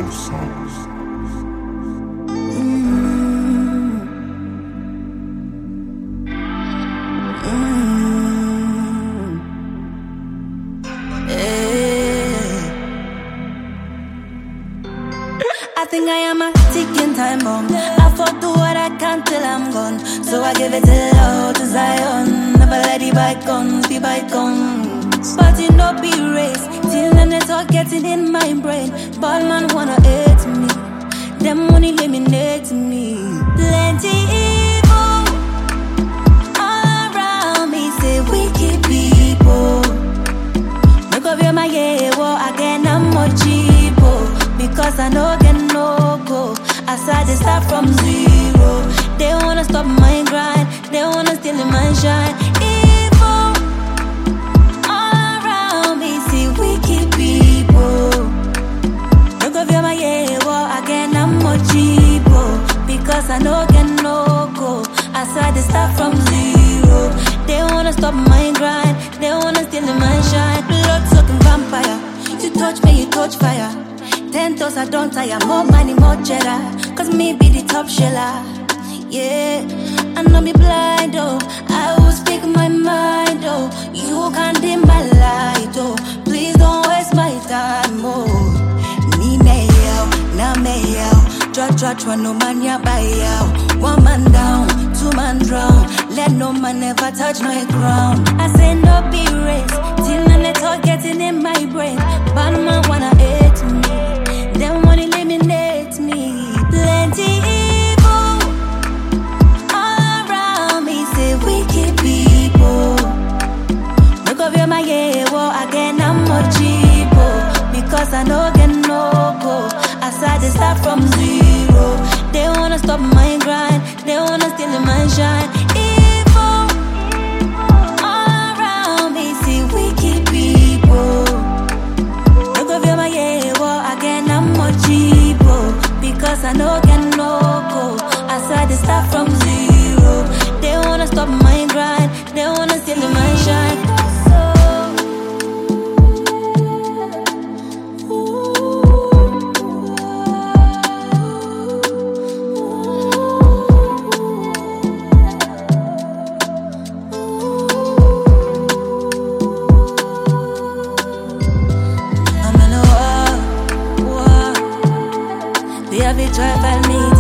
I think I am a ticking time bomb. I fought do what I can till I'm gone. So I give it to Lord, to Zion. Never let the bygones be bygones. But it no be race. Till then they talk getting in my brain. Bad man wanna hate me. Them money eliminate me. Plenty evil all around me. Say wicked people. Look over my yeah, again I'm more cheapo. Because I know get no go. As I start from zero. They wanna stop my grind. They wanna steal my shine. Evil all around me. See wicked people. Look over my yeah, again I'm more cheapo. Because I know get no go. As I start from zero. They wanna stop my grind. They wanna steal my shine. Blood sucking vampire. You touch me, you touch fire. 10 toes, I don't tire. More money, more cheddar. Cause me be the top sheller. Yeah, I know me blind, oh. I will speak my mind, oh. You can't dim my light, oh. Please don't waste my time, oh. Me mayo, na mayo. Judge, one no man ya buy out. One man down, two man drown. Let no man ever touch my ground. I say no be race. Till none let all getting in my brain. Bad man wanna hate me. Them wanna eliminate me. Plenty evil all around me. Say wicked people. Look over my yeah, again I'm more cheapo. Because I know get no go. As I start from zero. They wanna stop my grind. They wanna steal my shine. Evil all around me. See wicked people. Look over my yeah, again I'm more cheapo. Because I know get no go. As I start from zero. They wanna stop my grind. They wanna steal my shine. They have a drive, I need